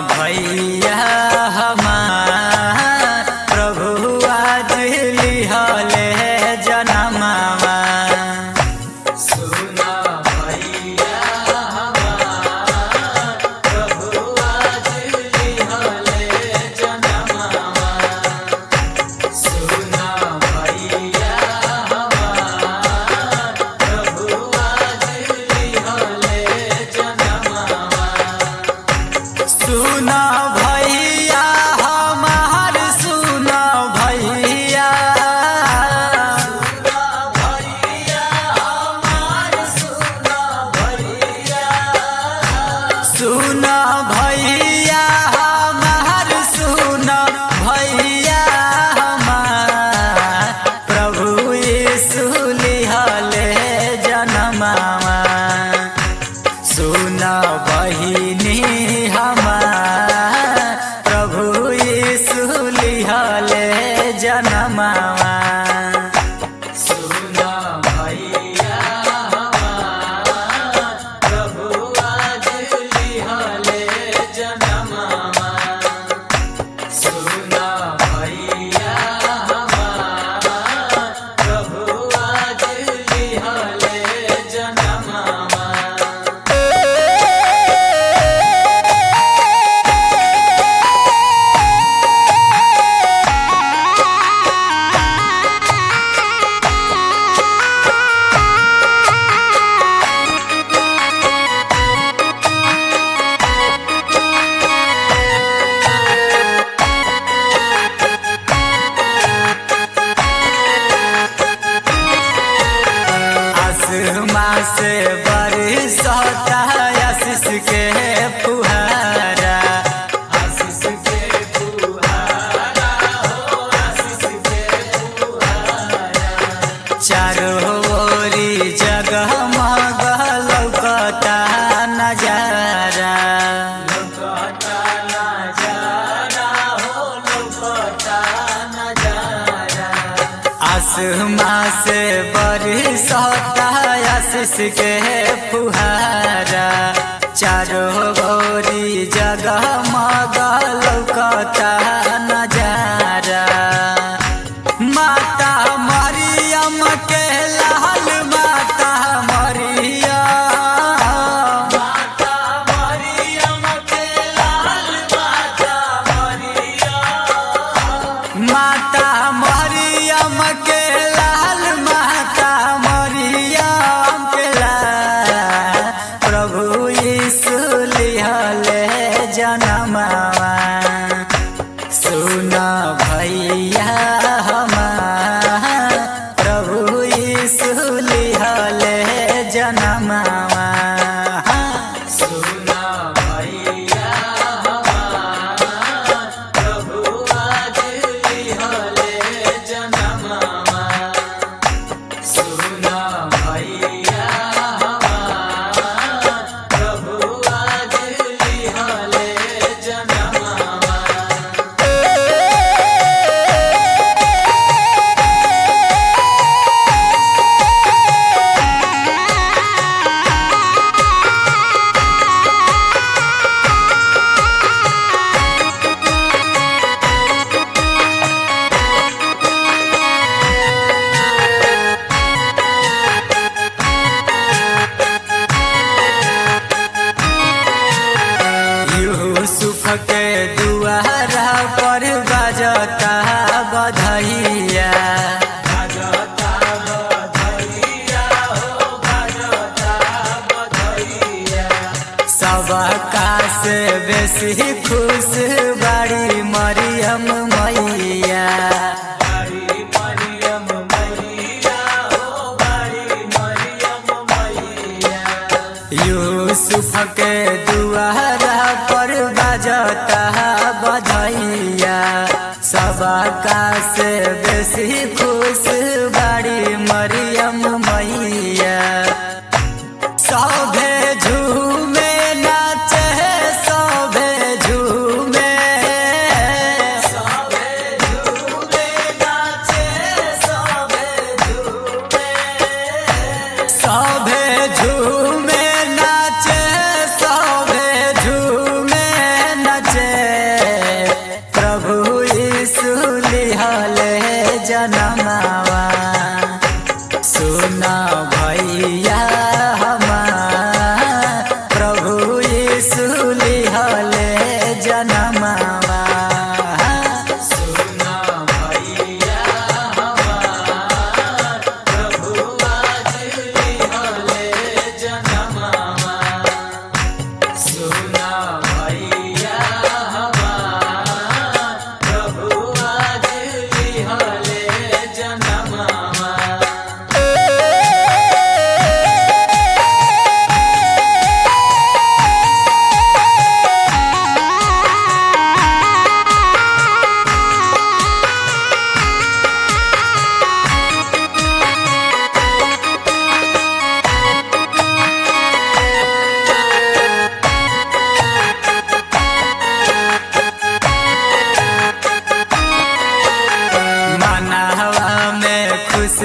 भैया हमार प्रभु आज लिहले जनमावा। सुना भैया हमार प्रभु आज लिहले जनमावा। सुना भैया हमार प्रभु आज लिहले जनमावा। सुना भैया हमार सुना भैया। सुना भैया हमार सुना भैया हमार प्रभु यीशु लिहले जनमावा। सुना बहिनी हमार प्रभु यीशु लिहले जनमावा। सुना भैया हमार प्रभु आज लिहले जनमावा। सुना भैया हमार प्रभु आज लिहले जनमावा। आसमां से बरसता आशीष के फुहारा। आशीष के फुहारा हो आशीष के फुहारा। चारों ओरी जगमग लौकता नजारा। लौकता नजारा हो लौकता नजारा। आसमां से बरसता आशीष के फुहारा। चारों ओरी जगमग लौकता नजारा। माता मरियम के लाल माता मरियम। माता मरियम के लाल माता मरियम। माता मरियम के लाल माता मरियम के लाल प्रभु यीशु लिहले जनमावा। सुना भैया हमार प्रभु यीशु लिहले जनमावा। सुना भैया हमार प्रभु आज लिहले जनमावा। सुना भैया हमार प्रभु आज लिहले जनमावा। यूसुफ के दुआरा पर बजता बधैया। बजता बधैया हो बजता बधैया। सबका से बेसी खुश बड़ी मरियम मैया। बड़ी मरियम मैया हो बड़ी मरियम मैया। यूसुफ के दुआरा पर बजता बधैया। सबका से बेसी खुश बड़ी मरियम मैया। सभे झूमे नाचे सभे झूमे। सभे झूमे नाचे सभे झूमे। सभे झूमे नाचे सभे झूमे नाचे।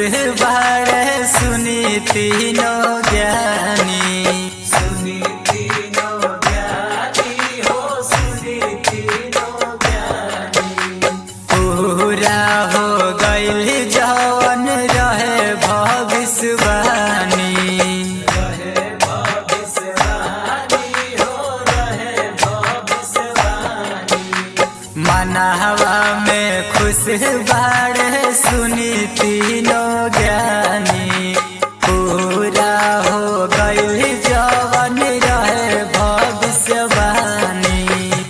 बारे सुनी तीनों ज्ञानी सुनी तीनों ज्ञानी हो सुनी तीनों ज्ञानी। पूरा हो गइल जवन रहे भविष्यवाणी रहे भविष्यवाणी हो रहे भविष्यवाणी। मनहवा में खुश बारे सुनी तीनों ज्ञानी पूरा हो गइल जवन रहे भविष्यवाणी।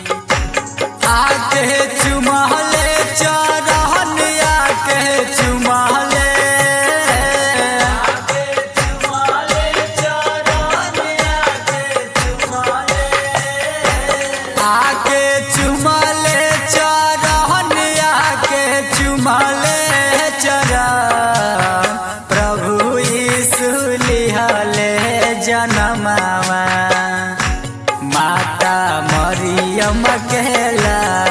आके चुमहले चरण आके चुमहले आके चुमाले चरण आके चुमाले। आके चुमले चरण आके चुमले चरण प्रभु यीशु लिहले जनमावा माता मरियम के लाल।